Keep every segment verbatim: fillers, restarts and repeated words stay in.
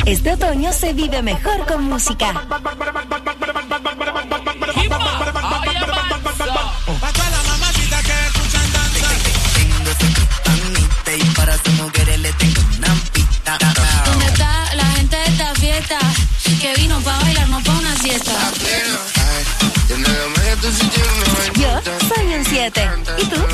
Este otoño se vive mejor con música. ¿Dónde está la gente de esta fiesta? Que vino pa' bailar, no pa' una siesta. Yo soy un siete. ¿Y tú?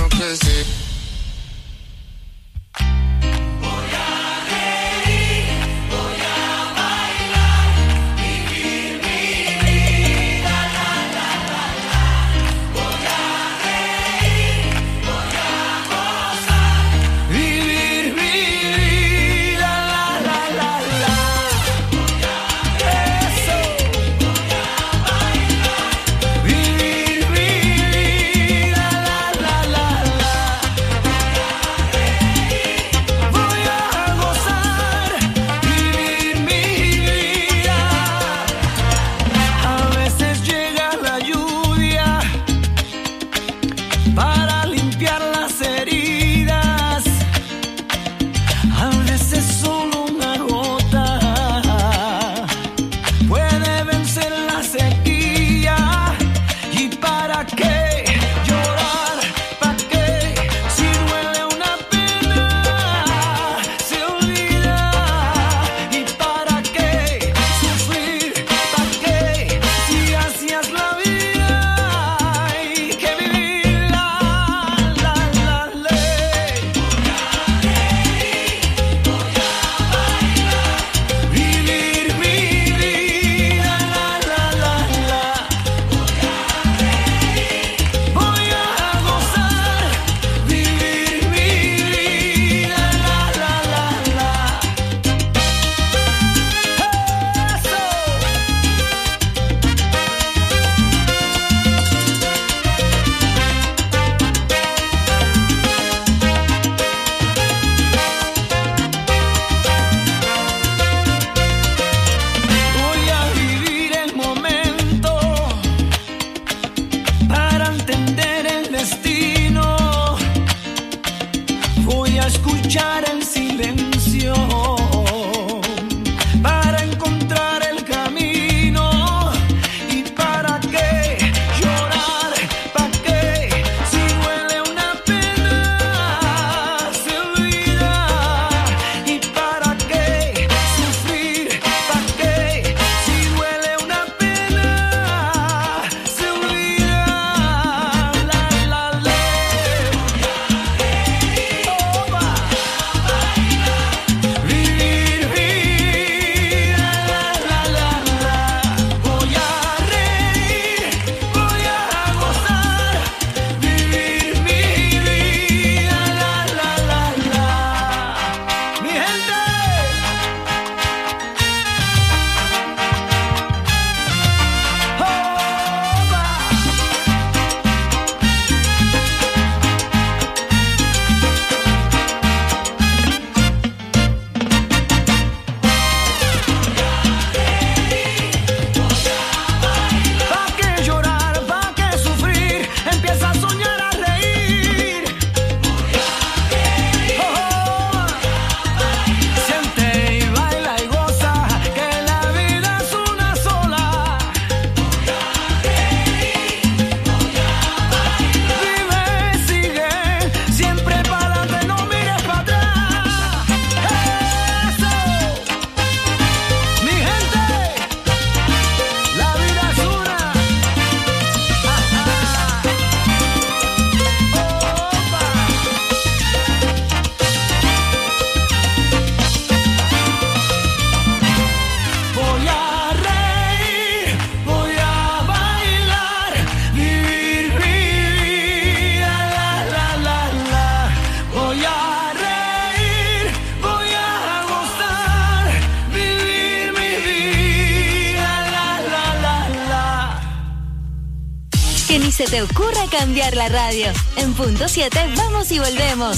Se te ocurra cambiar la radio. En punto siete vamos y volvemos.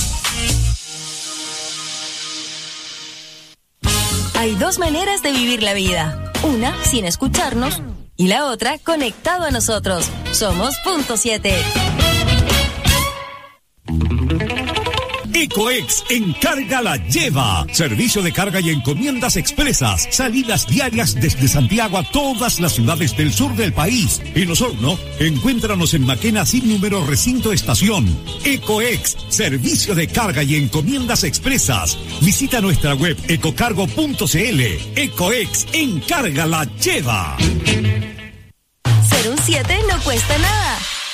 Hay dos maneras de vivir la vida. Una sin escucharnos y la otra conectado a nosotros. Somos punto siete. Ecoex Encarga la Lleva. Servicio de carga y encomiendas expresas. Salidas diarias desde Santiago a todas las ciudades del sur del país. En Osorno, encuéntranos en Maquena sin número recinto estación. Ecoex, servicio de carga y encomiendas expresas. Visita nuestra web ecocargo punto cl. Ecoex Encarga la Lleva. Ser un siete no cuesta nada.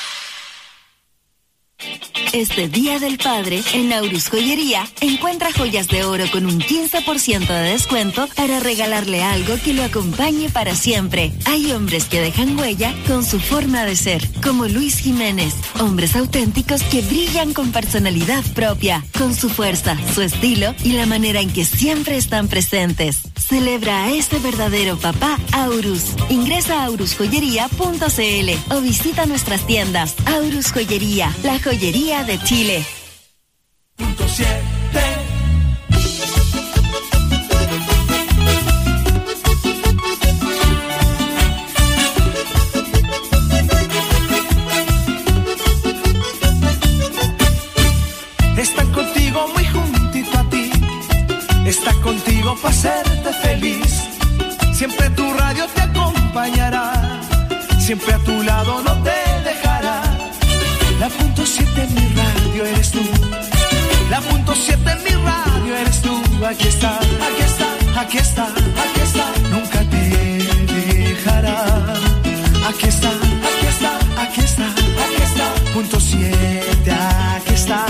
Este Día del Padre, en Aurus Joyería, encuentra joyas de oro con un quince por ciento de descuento para regalarle algo que lo acompañe para siempre. Hay hombres que dejan huella con su forma de ser, como Luis Jiménez. Hombres auténticos que brillan con personalidad propia, con su fuerza, su estilo y la manera en que siempre están presentes. Celebra a ese verdadero papá Aurus. Ingresa a aurus joyería punto cl o visita nuestras tiendas. Aurus Joyería, la joyería de Chile. Punto siete. Está contigo muy juntito a ti. Está contigo para hacerte feliz. Siempre tu radio te acompañará. Siempre a tu lado no te dejará. La punto siete en mi radio eres tú. La punto siete en mi radio eres tú. Aquí está, aquí está, aquí está, aquí está. Nunca te dejará. Aquí está, aquí está, aquí está, aquí está. Punto siete, aquí está.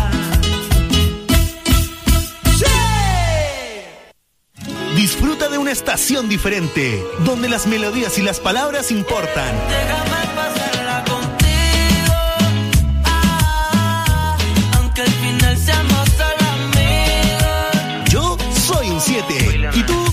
Disfruta de una estación diferente, donde las melodías y las palabras importan. Déjame pasarla contigo, ah, aunque al final seamos solo amigos. Yo soy un siete. ¿Y tú?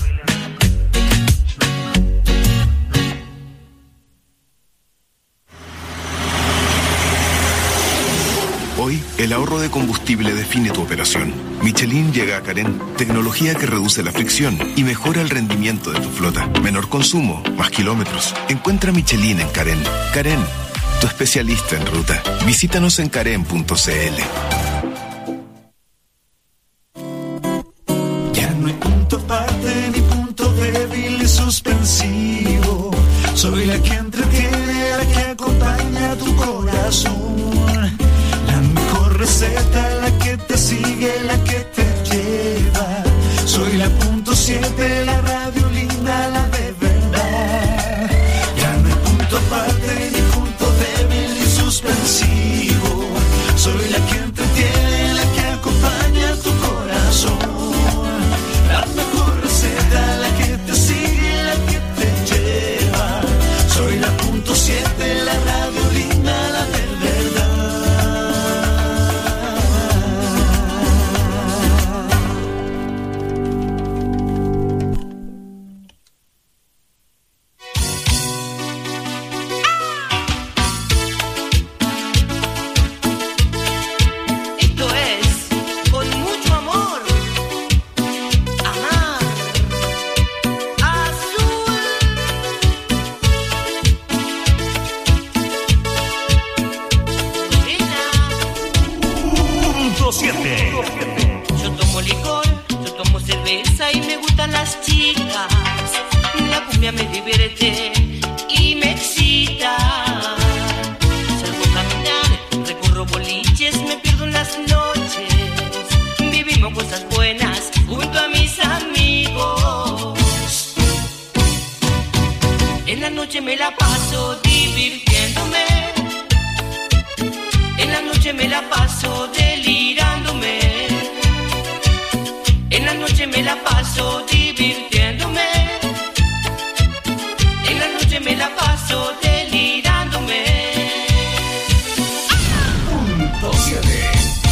Hoy, el ahorro de combustible define tu operación. Michelin llega a Carén, tecnología que reduce la fricción y mejora el rendimiento de tu flota. Menor consumo, más kilómetros. Encuentra Michelin en Carén. Carén, tu especialista en ruta. Visítanos en carén punto cl. Ya no hay punto aparte ni punto débil y suspensivo. Soy la que entretiene, la que acompaña tu corazón. Receta, la que te sigue, la que te lleva. Soy la punto siete, la radio linda, la de verdad. Ya no hay punto aparte, ni punto débil, ni suspensivo. Soy la que entretiene, la que acompaña tu corazón. La mejor receta, la que te sigue, la que te lleva. Soy la punto siete, la radio linda, la de verdad. Yo tomo licor, yo tomo cerveza y me gustan las chicas. La cumbia me divierte y me excita. Salgo a caminar, recorro boliches, me pierdo en las noches. Vivimos cosas buenas junto a mis amigos. En la noche me la paso divirtiéndome. En la noche me la paso delirándome. En la noche me la paso divirtiéndome. En la noche me la paso delirándome. Punto siete.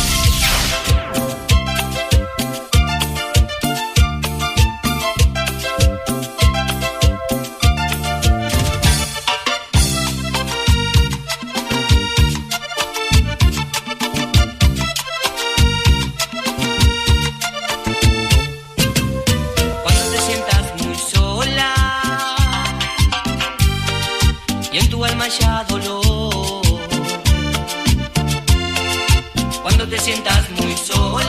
Ya dolor. Cuando te sientas muy sola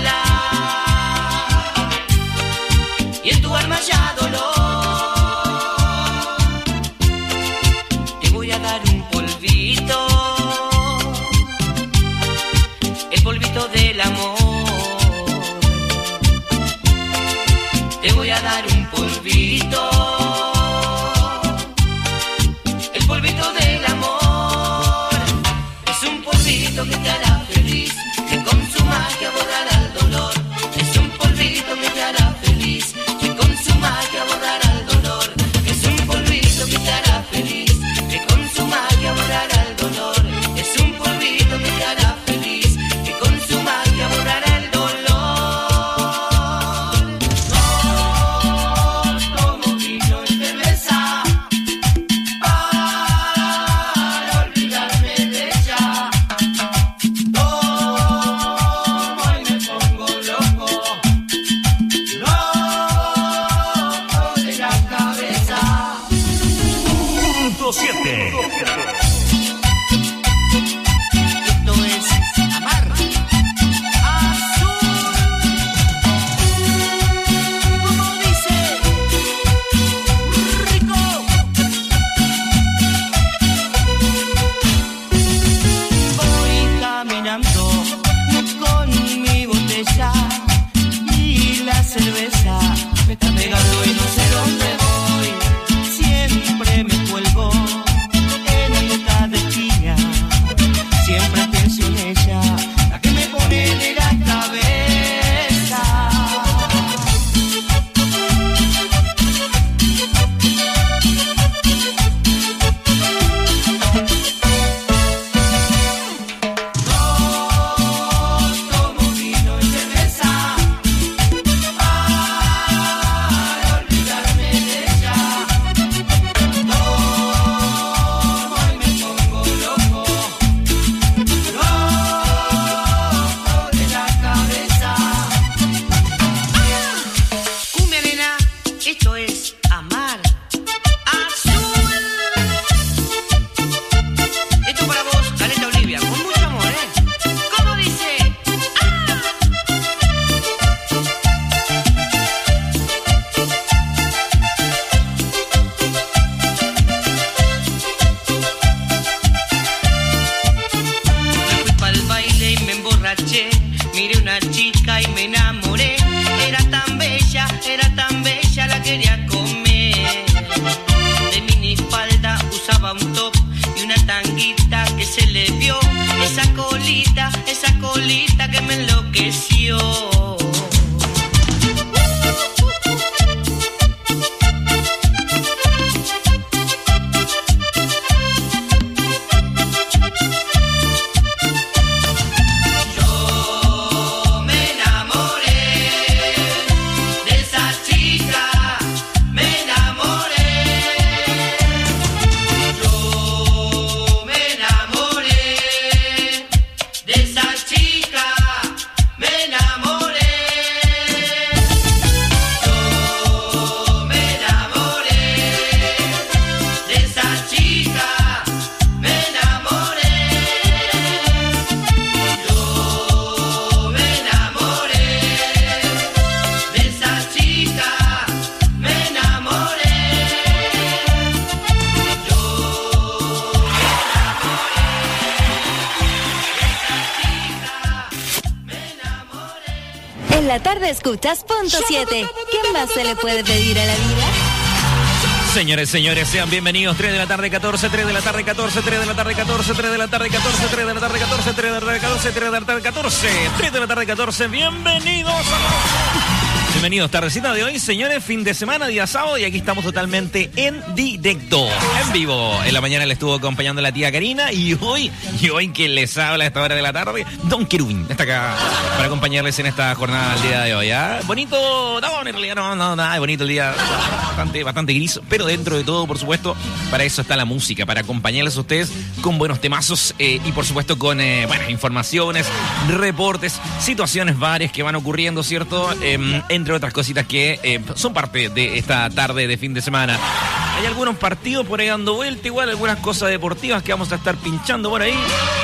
emborraché, miré una chica y me enamoré. Era tan bella, era tan bella, la quería comer. De minifalda usaba un top y una tanguita que se le vio. Esa colita, esa colita que me enloqueció. La tarde escuchas punto siete. ¿Qué más se le puede pedir a la vida? Señores, señores, sean bienvenidos. tres de la tarde, catorce, tres de la tarde, catorce, tres de la tarde, catorce, tres de la tarde, catorce, tres de la tarde, catorce, tres de la tarde, catorce, tres de la tarde, catorce, tres de la tarde, catorce. Bienvenidos a... Bienvenidos, tardecita de hoy, señores, fin de semana, día sábado, y aquí estamos totalmente en directo, en vivo. En la mañana le estuvo acompañando la tía Karina, y hoy, y hoy que les habla a esta hora de la tarde, Don Kerubín está acá para acompañarles en esta jornada del día de hoy. ¿Ah? Bonito, no, en realidad no, no, nada, bonito el día, bastante, bastante gris, pero dentro de todo, por supuesto, para eso está la música, para acompañarles a ustedes con buenos temazos eh, y por supuesto con eh, buenas informaciones, reportes, situaciones varias que van ocurriendo, ¿cierto? Eh, entre otras cositas que eh, son parte de esta tarde de fin de semana. Hay algunos partidos por ahí dando vuelta, igual algunas cosas deportivas que vamos a estar pinchando por ahí.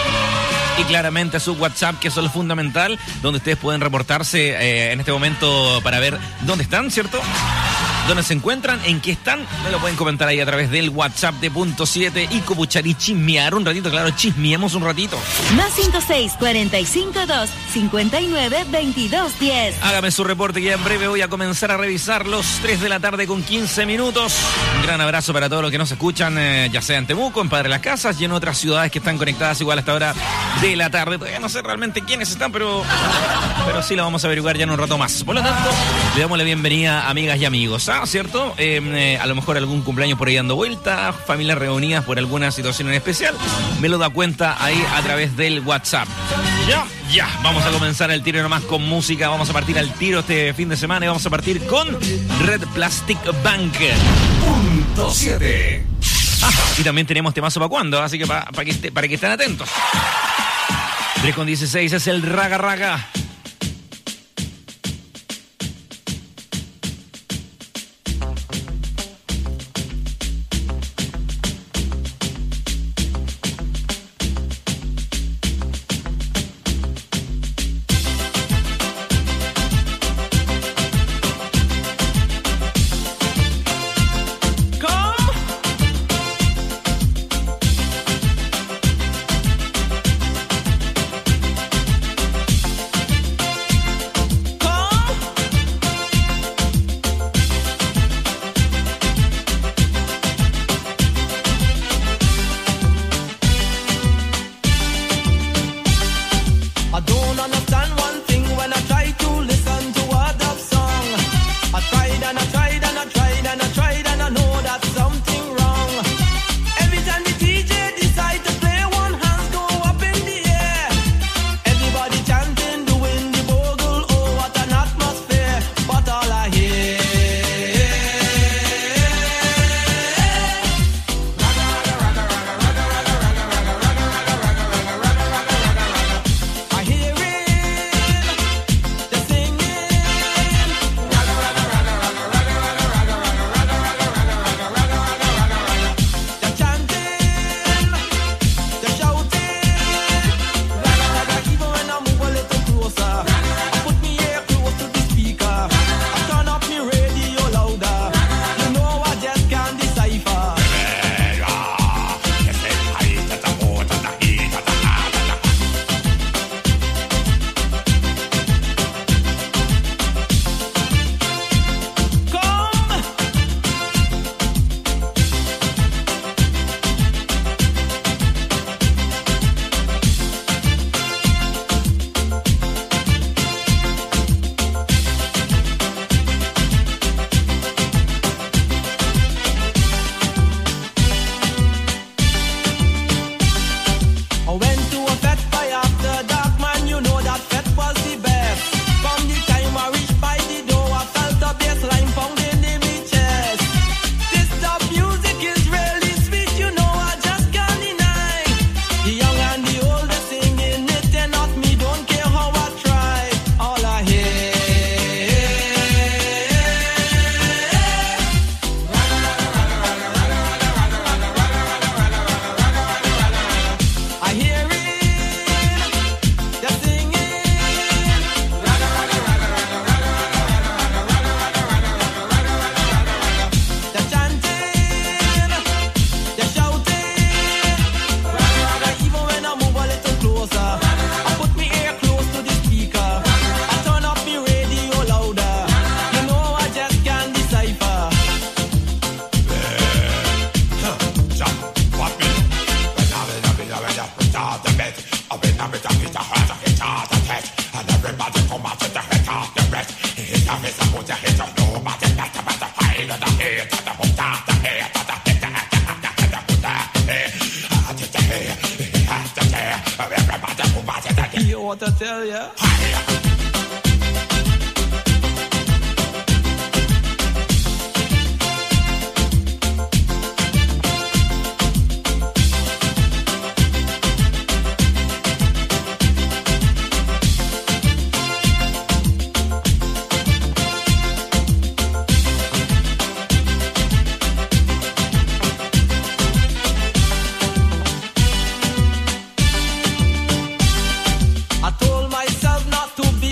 Y claramente su WhatsApp, que eso es lo fundamental, donde ustedes pueden reportarse eh, en este momento para ver dónde están, ¿cierto? Dónde se encuentran, en qué están, me lo pueden comentar ahí a través del WhatsApp de punto siete y copuchar y chismear un ratito, claro, chismeemos un ratito. Más cinco seis, cuarenta y cinco, dos, cincuenta y nueve, veintidós, diez. Hágame su reporte que ya en breve voy a comenzar a revisar los tres de la tarde con quince minutos. Un gran abrazo para todos los que nos escuchan, eh, ya sea en Temuco, en Padre Las Casas y en otras ciudades que están conectadas igual a esta hora de la tarde. Todavía no sé realmente quiénes están, pero, pero sí lo vamos a averiguar ya en un rato más. Por lo tanto, le damos la bienvenida a amigas y amigos, ¿ah? ¿Cierto? Eh, eh, a lo mejor algún cumpleaños por ahí dando vuelta, familias reunidas por alguna situación en especial, me lo da cuenta ahí a través del WhatsApp. Ya, ya, vamos a comenzar el tiro nomás con música, vamos a partir al tiro este fin de semana y vamos a partir con Red Plastic Bank. Punto siete. Ah, y también tenemos temazo para cuando, así que para pa que, este, para que estén atentos. tres con dieciséis es el Raga Raga. yeah. I told myself not to be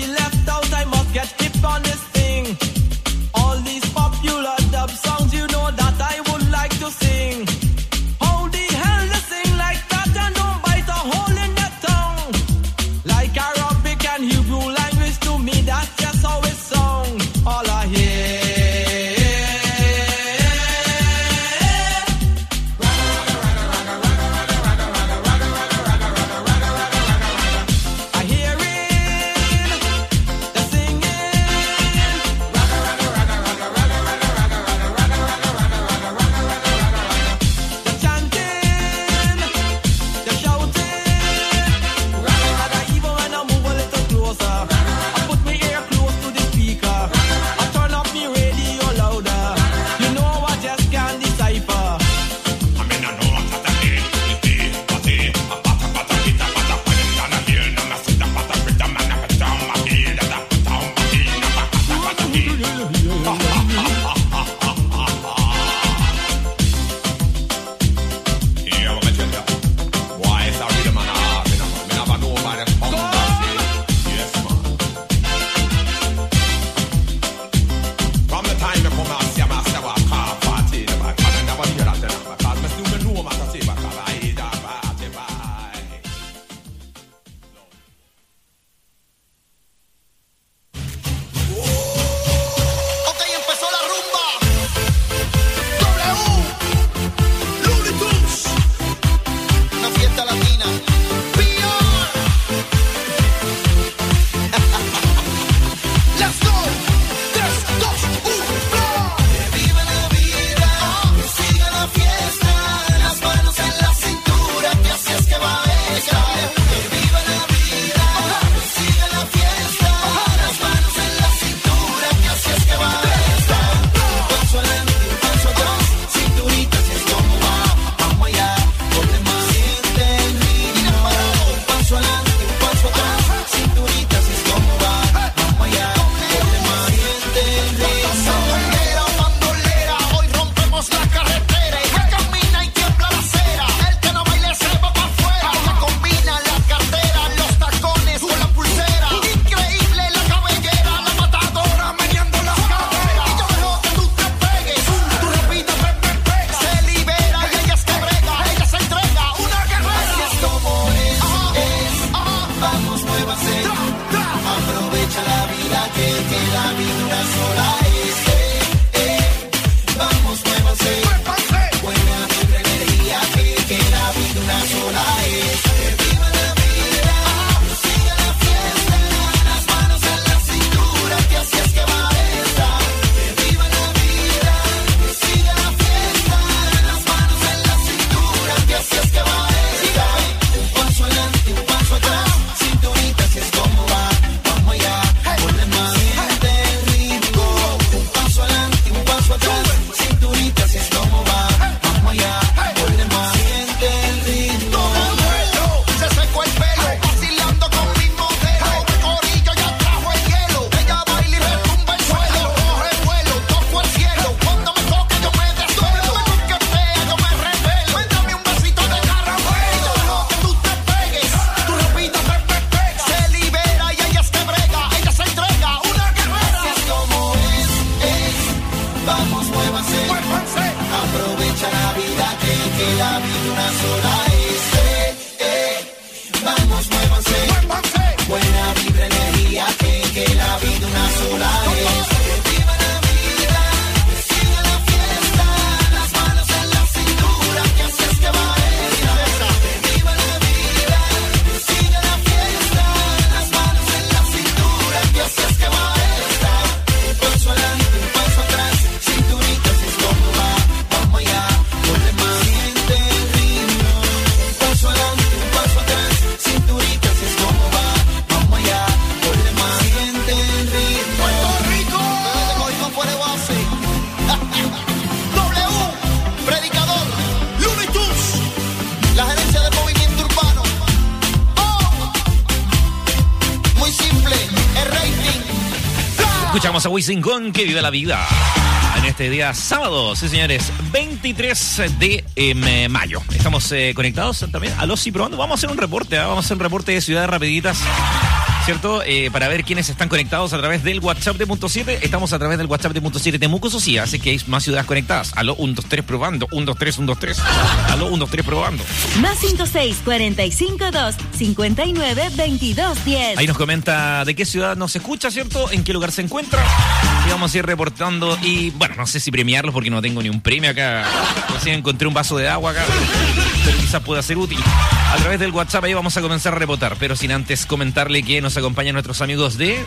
simple, el rating. Escuchamos a Wisin con Que Viva la Vida. En este día sábado, sí señores, veintitrés de eh, mayo. Estamos eh, conectados también a los y probando. Vamos a hacer un reporte, ¿eh? Vamos a hacer un reporte de ciudades rapiditas, ¿cierto? Eh, para ver quiénes están conectados a través del WhatsApp de Punto siete. Estamos a través del WhatsApp de Punto siete Temuco, eso sí, así que hay más ciudades conectadas. Aló, uno, dos, tres, probando. uno, dos, tres, uno, dos, tres. Aló, uno, dos, tres, probando. Más cinco seis, cuarenta y cinco, dos, cincuenta y nueve, veintidós, diez. Ahí nos comenta de qué ciudad nos escucha, ¿cierto? En qué lugar se encuentra. Y vamos a ir reportando y, bueno, no sé si premiarlos porque no tengo ni un premio acá. Recién encontré un vaso de agua acá, pero quizás pueda ser útil. A través del WhatsApp ahí vamos a comenzar a reportar, pero sin antes comentarle que nos acompañan nuestros amigos de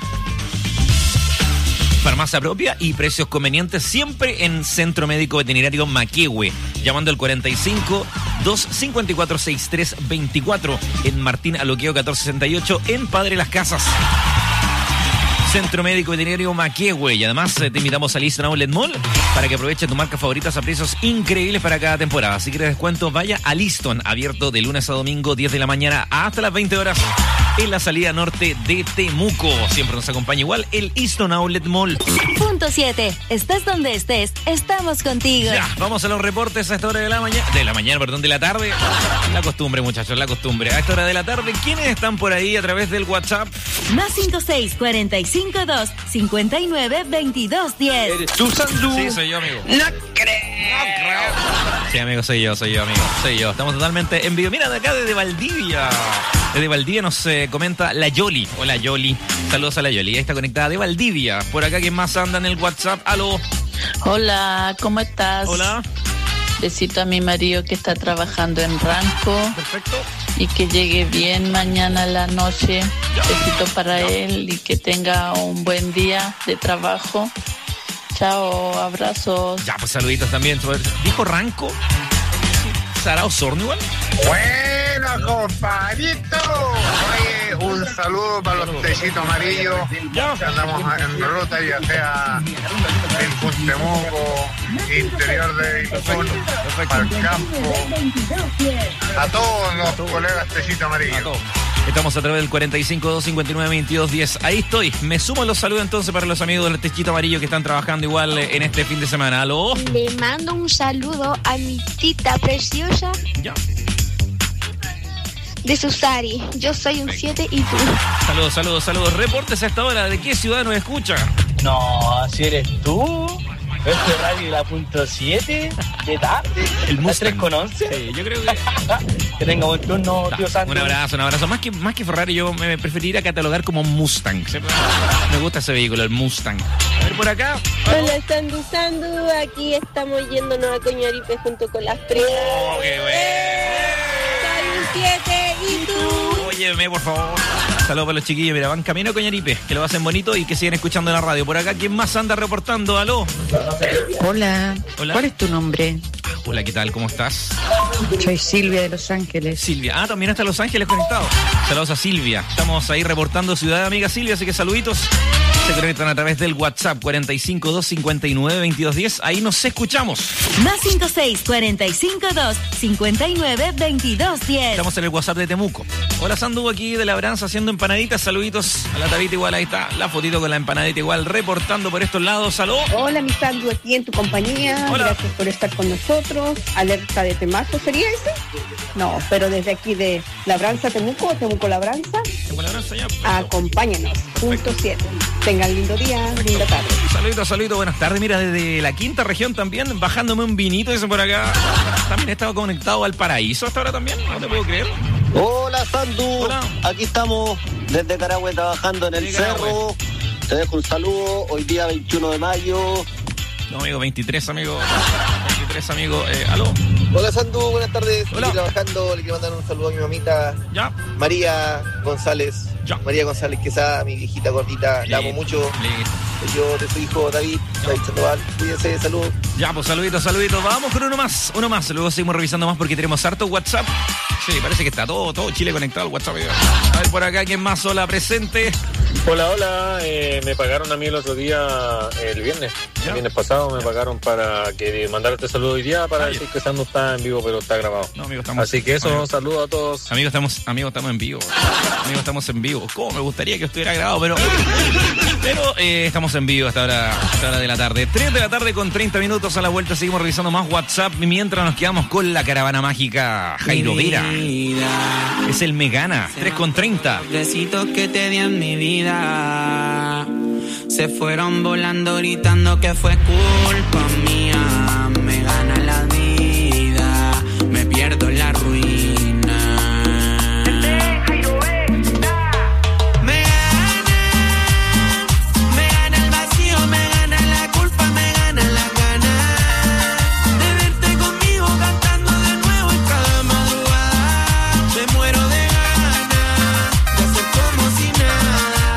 Farmacia Propia y precios convenientes siempre en Centro Médico Veterinario Maquehue, llamando al cuarenta y cinco, doscientos cincuenta y cuatro, sesenta y tres veinticuatro en Martín Aloqueo catorce sesenta y ocho en Padre Las Casas. Centro Médico Veterinario Maquehue. Y además eh, te invitamos al Easton Outlet Mall para que aproveches tus marcas favoritas a precios increíbles para cada temporada. Si quieres descuento, vaya al Easton, abierto de lunes a domingo, diez de la mañana hasta las veinte horas en la salida norte de Temuco. Siempre nos acompaña igual el Easton Outlet Mall. Punto siete. Estás donde estés, estamos contigo. Ya, vamos a los reportes a esta hora de la mañana. De la mañana, perdón, de la tarde. La costumbre, muchachos, la costumbre. A esta hora de la tarde, ¿quiénes están por ahí a través del WhatsApp? Más cinco seis, cuarenta y cinco, dos, cincuenta y nueve, veintidós, diez. ¿Eres tú, Sandu? Sí, soy yo, amigo. No creo. No creo. Sí, amigo, soy yo, soy yo, amigo. Soy yo. Estamos totalmente en vivo. Mira, de acá desde Valdivia. Desde Valdivia nos eh, comenta la Yoli. Hola, Yoli. Saludos a la Yoli. Ahí está conectada de Valdivia. Por acá, ¿quién más anda en el WhatsApp? Aló. Hola, ¿cómo estás? Hola. Besito a mi marido que está trabajando en Ranco. Perfecto. Y que llegue bien mañana a la noche. Ya. Besito para ya. él y que tenga un buen día de trabajo. Chao, abrazos. Ya, pues saluditos también. ¿Dijo Ranco? ¿Sara Osorno igual? Bueno, compadrito. Oye, un saludo para los tecitos amarillos. Ya. Que andamos en ruta, ya sea en Puntemoco, interior de Ipón, para el campo. A todos los colegas tecitos amarillos. Estamos a través del cuarenta y cinco, doscientos cincuenta y nueve, veintidós, diez. Ahí estoy. Me sumo a los saludos entonces para los amigos del Techito Amarillo que están trabajando igual en este fin de semana. ¿Aló? Le mando un saludo a mi tita preciosa. Ya. De Susari. Yo soy un siete y tú. Saludos, saludos, saludos. Reportes a esta hora. ¿De qué ciudad nos escucha? No, si eres tú. Este radio la punto siete de tarde. El Mustang. tres con once. Sí, yo creo que... que tenga buen turno, tío Santos. Un abrazo, un abrazo. Más que, más que Ferrari, yo me preferiría catalogar como Mustang. Me gusta ese vehículo, el Mustang. A ver, por acá. Hola, Sandu, Sandu. Aquí estamos yéndonos a Coñaripe junto con las primas. ¡Oh, qué bueno! Soy un siete y tú. Óyeme, por favor. Saludos para los chiquillos. Mira, van camino a Coñaripe, que lo hacen bonito y que siguen escuchando en la radio. Por acá, ¿quién más anda reportando? ¿Aló? Hola. Hola. ¿Cuál es tu nombre? Hola, ¿qué tal? ¿Cómo estás? Soy Silvia de Los Ángeles. Silvia. Ah, también está Los Ángeles conectado. Saludos a Silvia. Estamos ahí reportando Ciudad Amiga Silvia, así que saluditos. Se conectan a través del WhatsApp cuarenta y cinco, doscientos cincuenta y nueve, veintidós, diez. Ahí nos escuchamos. Más cinco seis, cuarenta y cinco, dos, cincuenta y nueve, veintidós, diez. Estamos en el WhatsApp de Temuco. Hola, Sandu, aquí de Labranza haciendo empanaditas. Saluditos a la tabita igual. Ahí está la fotito con la empanadita igual. Reportando por estos lados. Salud. Hola, mi Sandu, aquí en tu compañía. Hola. Gracias por estar con nosotros. Alerta de temazo, ¿sería ese? No, pero desde aquí de Labranza, Temuco, Temuco Labranza. Temuco Labranza ya. Acompáñanos. Punto siete. Tengan lindo día, linda tarde. Saluditos, saluditos, buenas tardes. Mira, desde la quinta región también, bajándome un vinito, dicen por acá. También he estado conectado al paraíso hasta ahora también, no te puedo creer. Hola, Sandu. Hola. Aquí estamos desde Carahue trabajando en el cerro. Te dejo un saludo. Hoy día veintiuno de mayo. No, amigo, veintitrés, amigo. veintitrés, amigo. Eh, ¿aló? Hola, Sandu. Buenas tardes. Hola. Estoy trabajando. Le quiero mandar un saludo a mi mamita. Ya. María González. Ya. María González Quesada, mi viejita gordita. La amo mucho. Listo. Yo de su hijo David. David Sandoval. Cuídense, saludos. Ya, pues saluditos, saluditos. Vamos con uno más, uno más. Luego seguimos revisando más porque tenemos harto WhatsApp. Sí, parece que está todo, todo Chile conectado al WhatsApp. A ver, por acá, ¿quién más? Hola, presente. Hola, hola, eh, me pagaron a mí el otro día, el viernes, el viernes pasado me pagaron para que mandara este saludo hoy día para decir que Sandu está en vivo, pero está grabado. No, amigo, estamos, Así que eso, amigo, un saludo a todos. Amigos, estamos, amigos, estamos en vivo. Amigos, estamos en vivo. ¿Cómo me gustaría que estuviera grabado? Pero, pero eh, estamos en vivo hasta ahora, hasta hora de la tarde. tres de la tarde con treinta minutos a la vuelta. Seguimos revisando más WhatsApp mientras nos quedamos con la caravana mágica. Jairo Vera. Es el Megana. tres con treinta. Besitos que te di en mi vida se fueron volando gritando que fue culpa mía. Me gana la vida, me pierdo en la ruina. Me gana, me gana el vacío, me gana la culpa, me gana la gana de verte conmigo cantando de nuevo en cada madrugada. Me muero de ganas de hacer como si nada.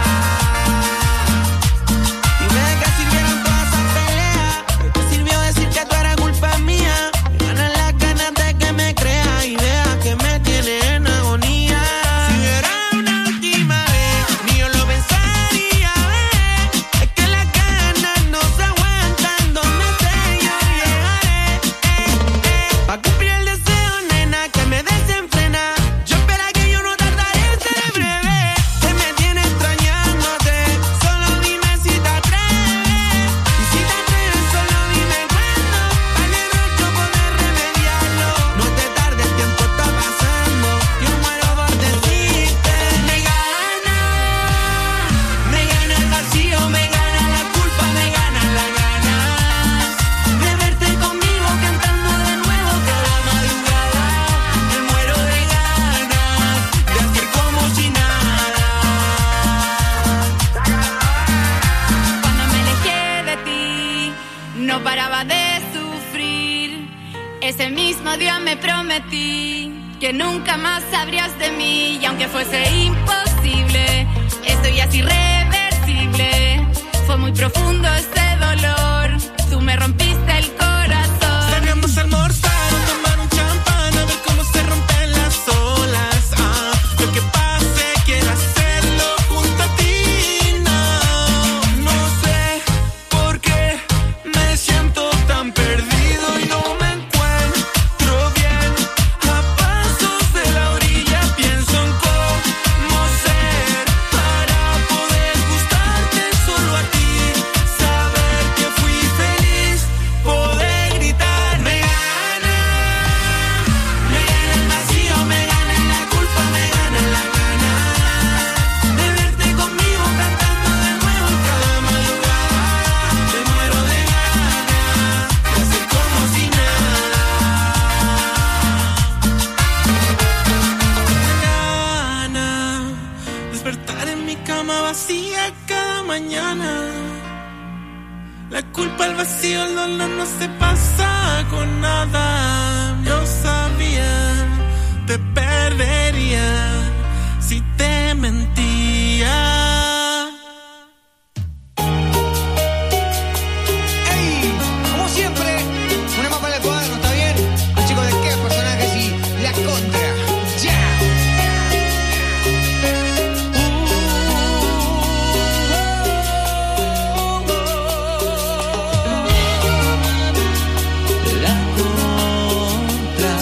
Ese mismo día me prometí que nunca más sabrías de mí, y aunque fuese imposible, esto ya es irreversible. Fue muy profundo este dolor, tú me rompiste el corazón. Salgamos a almorzar o tomar un champán, a ver cómo se rompen las olas. Ah, lo que pase, quiero hacerlo junto a ti. No, no sé por qué me siento tan perdido y no me encuentro bien. A pasos de la orilla pienso en cómo ser para poder gustarte solo a ti. Saber que fui feliz, poder gritar. Me gana, me gana el vacío, me gana la culpa, me gana la gana de verte conmigo cantando de nuevo en cada madrugada. Me muero de ganas de hacer como si nada. Me gana despertar en mi cama vacía cada mañana. La culpa, el vacío, el dolor no se pasa con nada. Yo sabía, te perdería si te mentía. ¡Ey! Como siempre, una mapa en el cuaderno, ¿está bien? Los chicos de qué personajes y la contra. ¡Ya! La contra.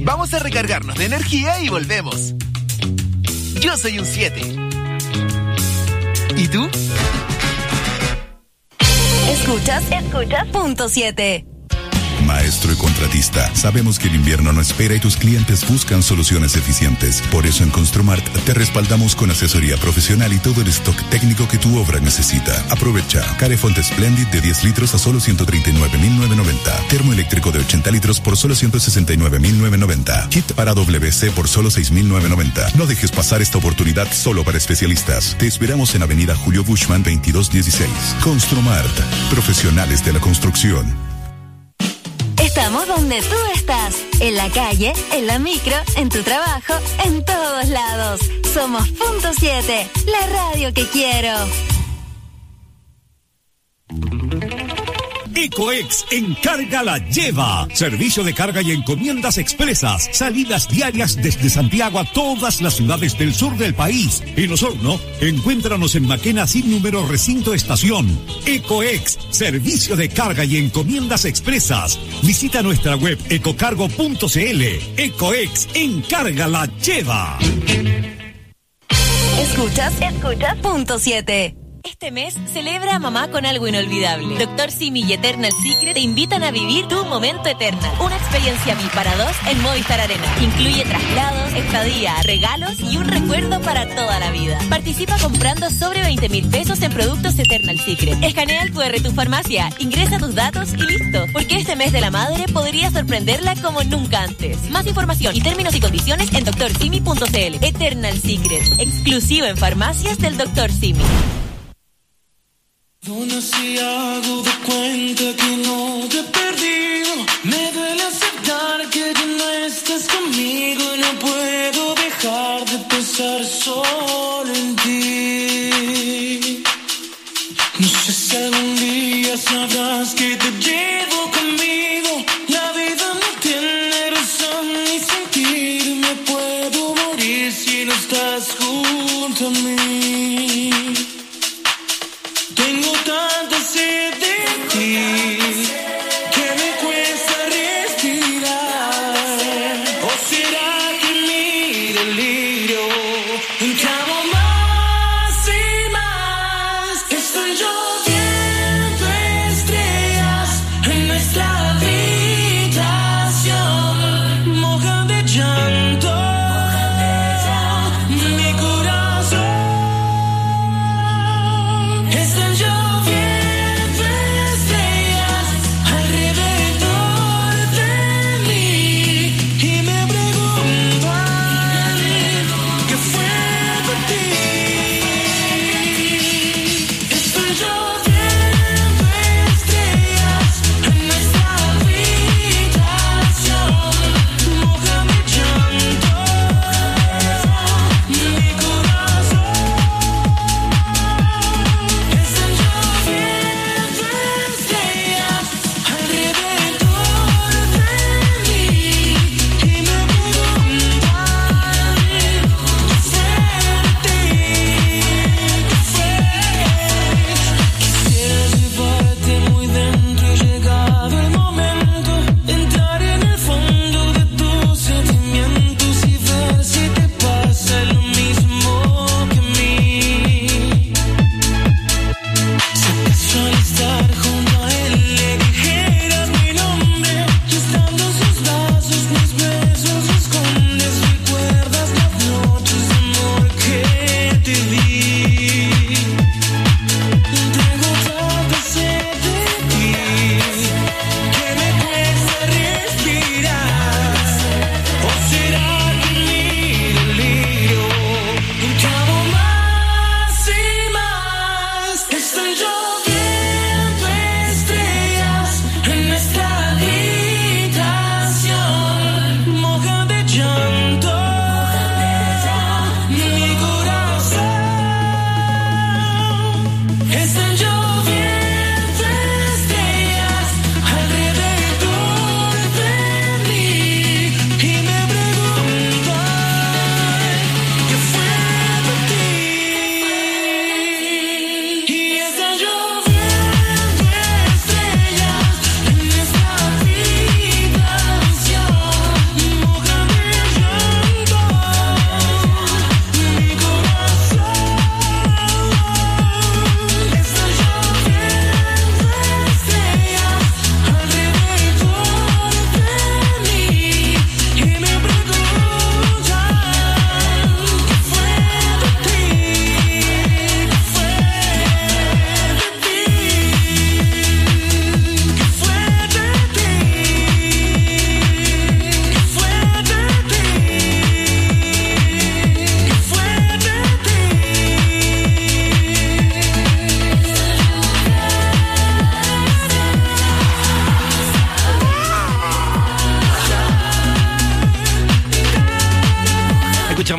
Vamos a recargarnos de energía y volvemos. Yo soy un siete. ¿Y tú? Escuchas, escuchas, punto siete. Maestro y contratista, sabemos que el invierno no espera y tus clientes buscan soluciones eficientes. Por eso en Construmart te respaldamos con asesoría profesional y todo el stock técnico que tu obra necesita. Aprovecha. Carefont Splendid de diez litros a solo ciento treinta y nueve mil novecientos noventa. Termoeléctrico de ochenta litros por solo ciento sesenta y nueve mil novecientos noventa. Kit para W C por solo seis mil novecientos noventa. No dejes pasar esta oportunidad solo para especialistas. Te esperamos en Avenida Julio Bushman veintidós dieciséis. Construmart. Profesionales de la construcción. Estamos donde tú estás, en la calle, en la micro, en tu trabajo, en todos lados. Somos Punto siete, la radio que quiero. Ecoex Encarga la Lleva. Servicio de carga y encomiendas expresas. Salidas diarias desde Santiago a todas las ciudades del sur del país. En Osorno, encuéntranos en Maquena sin número recinto estación. Ecoex, servicio de carga y encomiendas expresas. Visita nuestra web ecocargo punto cl. Ecoex Encarga la Lleva. Escuchas, escuchas, punto siete. Este mes celebra a mamá con algo inolvidable. Doctor Simi y Eternal Secret te invitan a vivir tu momento Eternal. Una experiencia V I P para dos en Movistar Arena. Incluye traslados, estadía, regalos y un recuerdo para toda la vida. Participa comprando sobre veinte mil pesos en productos Eternal Secret. Escanea el cu erre de tu farmacia, ingresa tus datos y listo. Porque este mes de la madre podría sorprenderla como nunca antes. Más información y términos y condiciones en doctor simi punto cl. Eternal Secret, exclusivo en farmacias del doctor Simi. Aún así hago de cuenta que no te he perdido. Me duele aceptar que ya no estás conmigo y no puedo dejar de pensar solo en ti. No sé si algún día sabrás que te llevo conmigo. La vida no tiene razón ni sentido y me puedo morir si no estás junto a mí. Tengo tanta sed de ti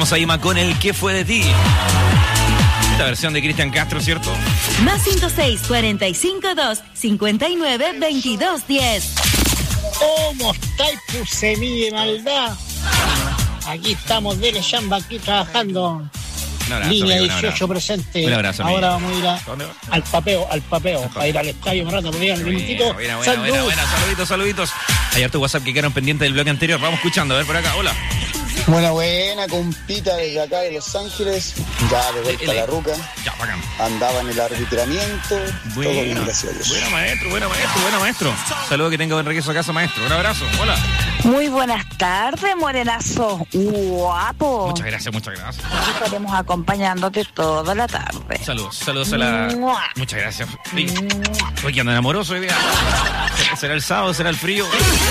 Tenemos a Ima con el ¿Qué fue de ti? Esta versión de Cristian Castro, ¿cierto? Más cinco seis cuarenta y cinco dos cincuenta y nueve veintidós diez. ¿Cómo estáis, tu semilla de maldad? Aquí estamos de la chamba, aquí trabajando. Un abrazo, Línea amigo, un dieciocho abrazo. presente. Un abrazo, amigo. Ahora vamos a ir a- ¿Dónde va? al papeo, al papeo, para ir al estadio un rato, me un minutito. Buena, buena, Salud. buena, buena. Saluditos, saluditos. Hay harto WhatsApp que quedaron pendientes del bloque anterior. Vamos escuchando, a ver por acá. Hola. Buena, buena, compita desde acá de Los Ángeles. Ya de vuelta a la ruca. Ya, bacán. Andaba en el arbitramiento. Todo bien, Buena, gracias a Dios. buena maestro, buena maestro, buena maestro. Saludos, que tenga buen regreso a casa, maestro. Un abrazo. Hola. Muy buenas tardes, morenazo guapo. Muchas gracias, muchas gracias. Aquí estaremos acompañándote toda la tarde. Saludos, saludos a la... Mua. Muchas gracias. Sí. Hoy que andan amoroso hoy día. Será el sábado, será el frío.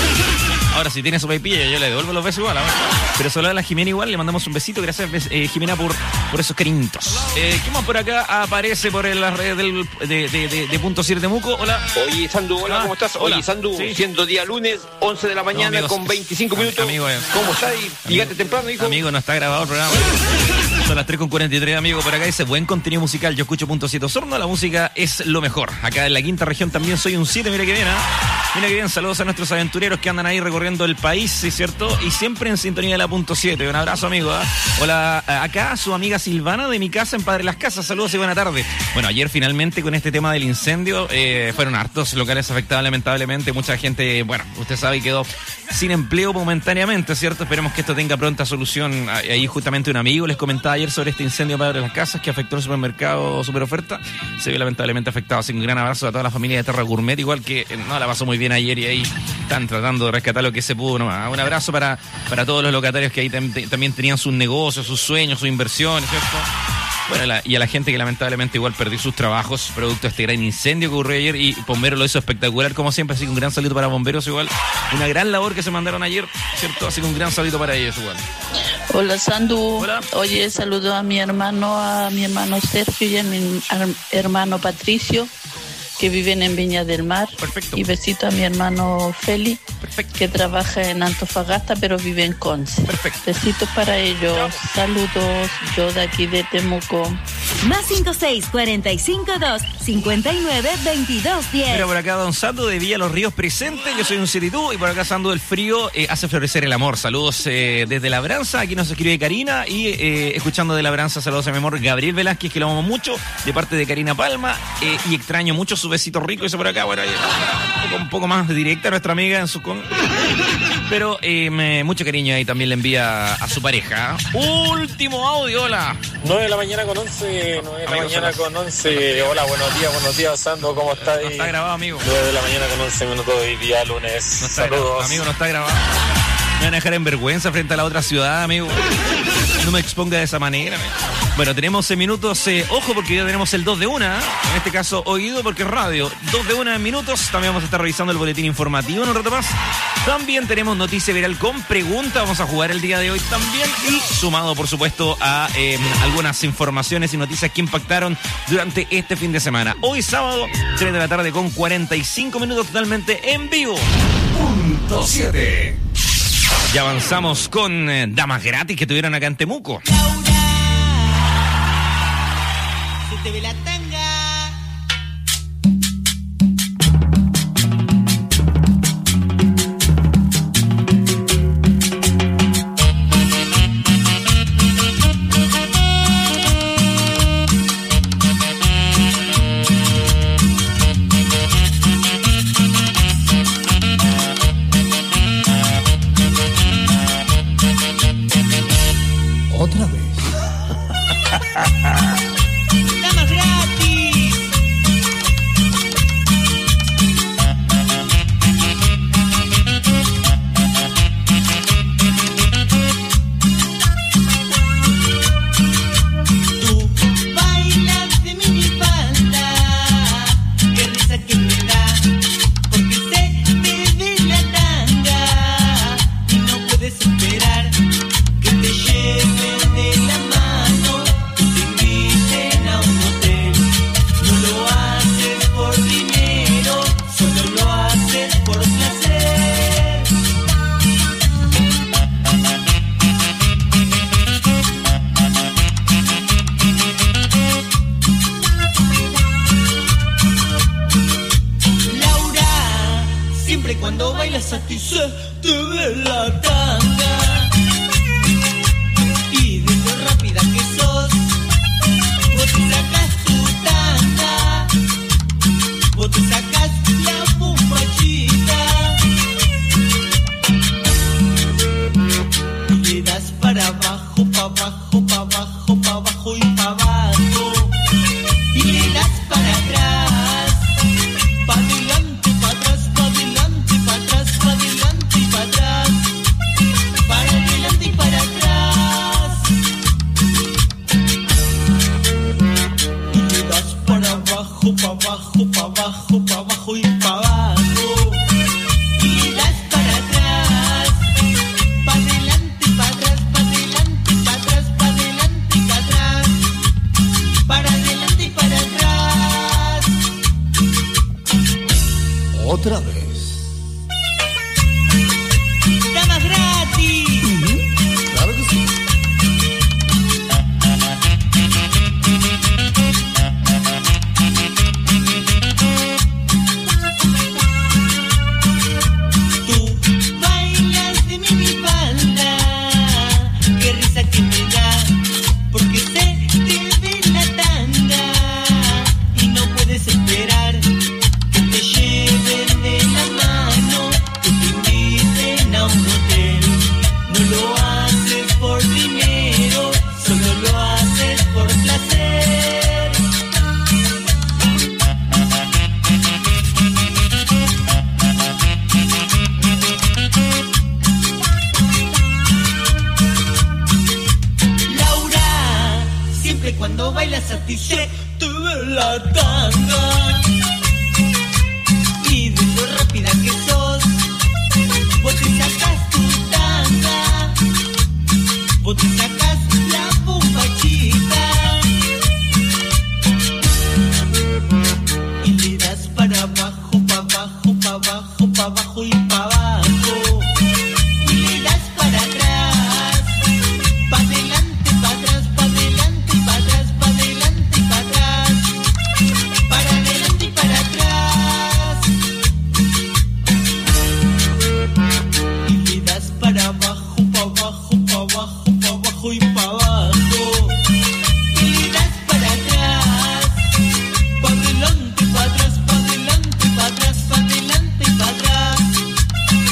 Ahora, si tiene su paipilla, yo le devuelvo los besos igual. ¿Verdad? Pero solo a la Jimena igual, le mandamos un besito. Gracias, eh, Jimena, por, por esos cariñitos. Eh, ¿Qué más por acá aparece por las redes del, de, de, de, de Punto Siete Temuco? Hola. Oye, Sandu, hola, Ah, ¿cómo estás? hola. Oye, Sandu, Sí. siendo día lunes, once de la mañana, No, amigos, con veinticinco am- minutos. amigo, eh. ¿Cómo estás? Llegaste temprano, hijo. Amigo, no está grabado el programa. Son las tres con cuarenta y tres, amigo. Por acá dice, buen contenido musical. Yo escucho Punto Siete Osorno. La música es lo mejor. Acá en la quinta región también soy un siete. Mira que bien, ¿ah? Mira que bien. Saludos a nuestros aventureros que andan ahí recorriendo el país, ¿sí, cierto? Y siempre en sintonía de la Punto Siete. Un abrazo, amigo. ¿ah? Hola, acá su amiga Silvana de mi casa en Padre Las Casas. Saludos y buena tarde. Bueno, ayer finalmente con este tema del incendio eh, fueron hartos locales afectados lamentablemente. Mucha gente, bueno, usted sabe, quedó sin empleo momentáneamente, ¿cierto? Esperemos que esto tenga pronta solución. Ahí justamente un amigo les comentaba ayer sobre este incendio Padre Las Casas que afectó el supermercado Super Oferta. Se vio lamentablemente afectado. Así que un gran abrazo a toda la familia de Terra Gourmet, igual que eh, no la pasó muy bien ayer y ahí están tratando de rescatar lo que se pudo nomás. Un abrazo para, para todos los locatarios que ahí tam- también tenían sus negocios, sus sueños, sus inversiones, ¿cierto? Bueno, la- y a la gente que lamentablemente igual perdió sus trabajos producto de este gran incendio que ocurrió ayer, y Bombero lo hizo espectacular como siempre, así que un gran saludo para Bomberos igual. Una gran labor que se mandaron ayer, ¿cierto? Así que un gran saludo para ellos igual. Hola, Sandu. Oye, saludo a mi hermano, a mi hermano Sergio y a mi ar- hermano Patricio, que viven en Viña del Mar. Perfecto. Y besito a mi hermano Feli, que trabaja en Antofagasta, pero vive en Conce. Perfecto. Besitos para ellos. Saludos. Yo de aquí de Temuco. Más cinco seis cuarenta y cinco dos cincuenta y nueve veintidós diez. Mira, por acá Don Sandu de Villa Los Ríos presente. Yo soy un ciritú y por acá Sandu del Frío eh, hace florecer el amor. Saludos eh, desde Labranza. Aquí nos escribe Karina y eh, escuchando de Labranza, saludos a mi amor Gabriel Velázquez, que lo amo mucho, de parte de Karina Palma, eh, y extraño mucho su besito rico. Eso por acá, bueno, eh, un, poco, un poco más directa nuestra amiga en su con... Pero eh, me- mucho cariño ahí también le envía a su pareja. Último audio, hola. nueve de la mañana con once, nueve de la Amigo, mañana son con once. Hola, buenos días, buenos días, Sandro, ¿cómo estás? No está grabado, amigo. nueve de la mañana con once minutos hoy día lunes. No está grabado, Saludos. amigo, no está grabado. Me van a dejar en vergüenza frente a la otra ciudad, amigo. No me exponga de esa manera. amigo. Bueno, tenemos en minutos, eh, ojo, porque ya tenemos el dos de una. En este caso, oído porque es radio. dos de una en minutos. También vamos a estar revisando el boletín informativo en un rato más. También tenemos noticia viral con pregunta. Vamos a jugar el día de hoy también. Y sumado, por supuesto, a eh, algunas informaciones y noticias que impactaron durante este fin de semana. Hoy sábado, tres de la tarde con cuarenta y cinco minutos totalmente en vivo. Punto siete. Ya avanzamos con eh, damas gratis que tuvieron acá en Temuco. Se te ve la tanga. Otra vez. Damas gratis. cuando bailas a ti se te ve la tanga. Y de lo rápida que sos, vos te sacas tu tanga, vos te sacas la bombachita y le das para abajo, para abajo, para abajo, para abajo y para abajo. Y le das para atrás, para adelante, para atrás, para adelante, para atrás, para adelante y para atrás, para adelante y para atrás. Y le das para abajo, para abajo, para abajo, para abajo y para abajo. Y le das para atrás, para adelante, para atrás, para adelante, para atrás, para adelante y para atrás, para adelante y para atrás. Otra vez. ¡Damas gratis! Claro que sí. Tú bailas de mi minifalda, qué risa que me da, porque se te ve la tanga y no puedes esperar que te lleven de la mano, que te inviten a un hotel. No lo haces por dinero, solo lo haces por placer. Laura, siempre cuando bailas a ti se te ve la tanga. Y de lo rápida que sos, vos te sacas tu tanga, vos te sacas la bombachita y le das para abajo, para abajo, para abajo, para abajo y para abajo. Y le das para atrás, para adelante, para atrás, para adelante, para atrás, para adelante y para atrás, para adelante y para atrás. Y le das para abajo, para abajo, para abajo, para abajo y para abajo. Y le das para atrás, para adelante, para atrás, para adelante, para atrás, para adelante y para atrás,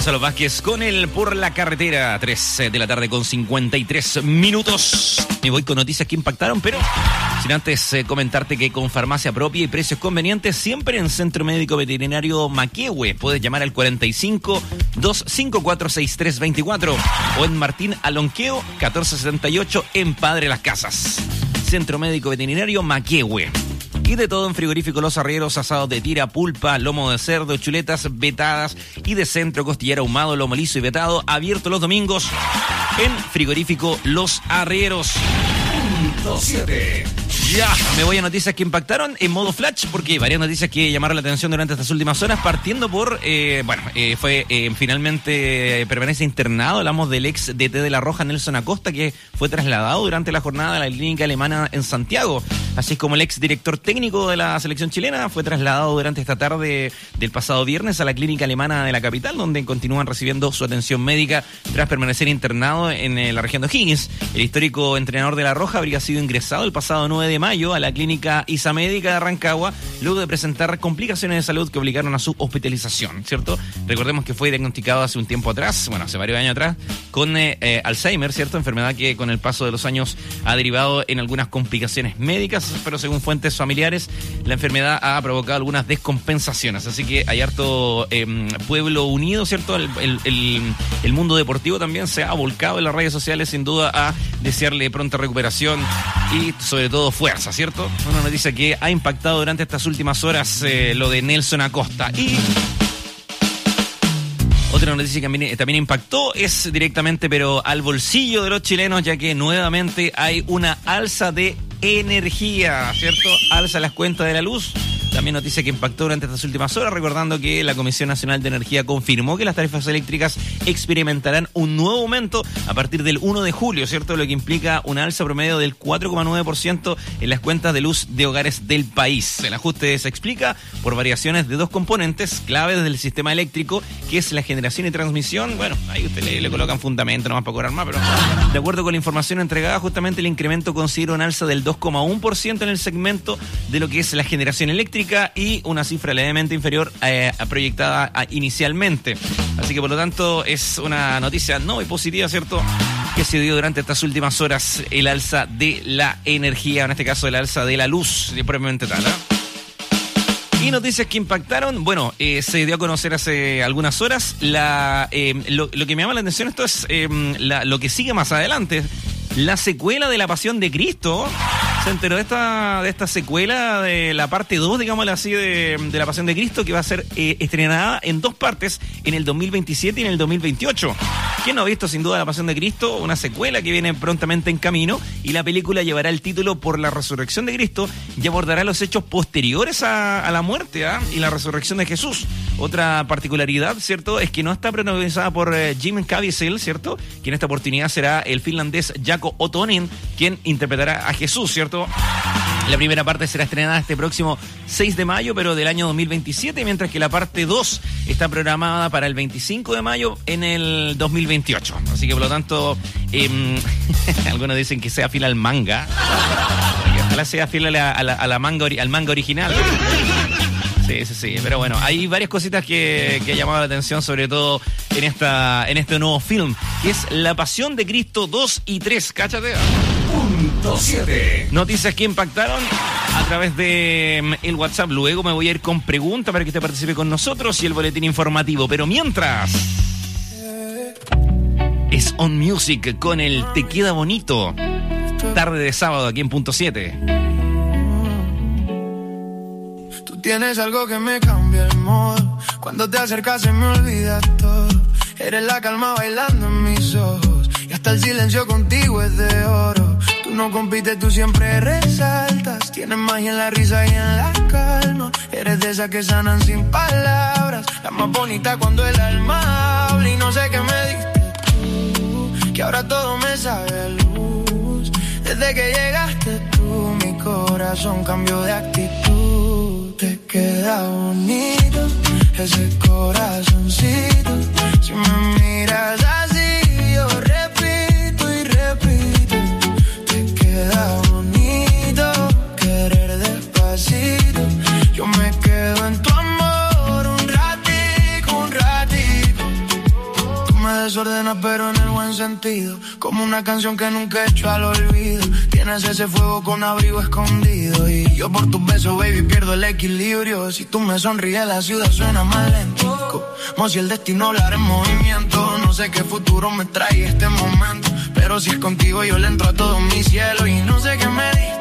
Gonzalo Vázquez con el Por la Carretera, tres de la tarde con cincuenta y tres minutos. Me voy con noticias que impactaron, pero sin antes eh, comentarte que con farmacia propia y precios convenientes, siempre en Centro Médico Veterinario Maquehue. Puedes llamar al cuarenta y cinco, doscientos cincuenta y cuatro, sesenta y tres veinticuatro o en Martín Alonqueo, catorce setenta y ocho en Padre Las Casas. Centro Médico Veterinario Maquehue. Y de todo en frigorífico Los Arrieros, asados de tira, pulpa, lomo de cerdo, chuletas vetadas y de centro, costillera ahumado, lomo liso y vetado, abierto los domingos en frigorífico Los Arrieros. Punto siete. Ya, me voy a noticias que impactaron en modo flash, porque hay varias noticias que llamaron la atención durante estas últimas horas, partiendo por, eh, bueno, eh, fue eh, finalmente eh, permanece internado, hablamos del ex D T de La Roja, Nelson Acosta, que fue trasladado durante la jornada a la clínica alemana en Santiago, así como el ex director técnico de la selección chilena fue trasladado durante esta tarde del pasado viernes a la clínica alemana de la capital, donde continúan recibiendo su atención médica tras permanecer internado en eh, la región de O'Higgins. El histórico entrenador de La Roja habría sido ingresado el pasado nueve de mayo a la clínica Isamédica de Rancagua, luego de presentar complicaciones de salud que obligaron a su hospitalización, ¿cierto? Recordemos que fue diagnosticado hace un tiempo atrás, bueno, hace varios años atrás, con eh, eh, Alzheimer, ¿cierto? Enfermedad que con el paso de los años ha derivado en algunas complicaciones médicas, pero según fuentes familiares, la enfermedad ha provocado algunas descompensaciones, así que hay harto eh, pueblo unido, ¿cierto? El, el, el, el mundo deportivo también se ha volcado en las redes sociales, sin duda, a desearle pronta recuperación y sobre todo fuerza, ¿cierto? Una noticia que ha impactado durante estas últimas horas eh, lo de Nelson Acosta. Y otra noticia que también, también impactó es directamente, pero al bolsillo de los chilenos, ya que nuevamente hay una alza de energía, ¿cierto? Alza las cuentas de la luz. También noticia que impactó durante estas últimas horas, recordando que la Comisión Nacional de Energía confirmó que las tarifas eléctricas experimentarán un nuevo aumento a partir del uno de julio, ¿cierto? Lo que implica una alza promedio del cuatro coma nueve por ciento en las cuentas de luz de hogares del país. El ajuste se explica por variaciones de dos componentes claves del sistema eléctrico, que es la generación y transmisión. Bueno, ahí usted le, le colocan fundamento nomás para cobrar más, pero de acuerdo con la información entregada, justamente el incremento considera un alza del dos coma uno por ciento en el segmento de lo que es la generación eléctrica y una cifra levemente inferior eh, a proyectada a, inicialmente. Así que por lo tanto es una noticia no muy positiva, ¿cierto?, que se dio durante estas últimas horas el alza de la energía, en este caso el alza de la luz, propiamente tal, ¿eh? Y noticias que impactaron, bueno, eh, se dio a conocer hace algunas horas, la eh, lo, lo que me llama la atención esto es eh, la, lo que sigue más adelante, la secuela de La Pasión de Cristo. Se enteró de esta, de esta secuela de la parte dos, digámoslo así, de, de La Pasión de Cristo, que va a ser eh, estrenada en dos partes en el dos mil veintisiete y en el dos mil veintiocho. ¿Quién no ha visto sin duda La Pasión de Cristo? Una secuela que viene prontamente en camino, y la película llevará el título Por la Resurrección de Cristo y abordará los hechos posteriores a, a la muerte ¿eh? y la resurrección de Jesús. Otra particularidad, ¿cierto?, es que no está protagonizada por eh, Jim Caviezel, ¿cierto?, que en esta oportunidad será el finlandés Jaakko Ottonen quien interpretará a Jesús, ¿cierto? La primera parte será estrenada este próximo seis de mayo, pero del año dos mil veintisiete, mientras que la parte dos está programada para el veinticinco de mayo en el dos mil veintiocho. Así que por lo tanto, eh, algunos dicen que sea fiel al manga. Ojalá sea fiel a la, a la, a la manga, al manga original. Sí, sí, sí, pero bueno, hay varias cositas que, que ha llamado la atención, sobre todo en esta en este nuevo film, que es La Pasión de Cristo dos y tres, cáchate. Punto siete. Noticias que impactaron a través de el WhatsApp. Luego me voy a ir con pregunta para que usted participe con nosotros y el boletín informativo, pero mientras es On Music con el Te Queda Bonito, tarde de sábado aquí en Punto siete. Tienes algo que me cambia el modo. Cuando te acercas se me olvida todo. Eres la calma bailando en mis ojos, y hasta el silencio contigo es de oro. Tú no compites, tú siempre resaltas. Tienes magia en la risa y en la calma. Eres de esas que sanan sin palabras, la más bonita cuando el alma habla. Y no sé qué me diste tú, que ahora todo me sabe a luz. Desde que llegaste tú, mi corazón cambió de actitud. Te queda bonito ese corazoncito. Si me miras así, yo repito y repito. Te queda bonito querer despacito. Yo me quedo en tu amor un ratico, un ratico. desordenas pero en el buen sentido. Como una canción que nunca he hecho al olvido. Tienes ese fuego con abrigo escondido. Y yo por tus besos, baby, pierdo el equilibrio. Si tú me sonríes la ciudad suena más lento. Como si el destino hablara en movimiento. No sé qué futuro me trae este momento, pero si es contigo yo le entro a todo mi cielo. Y no sé qué me diste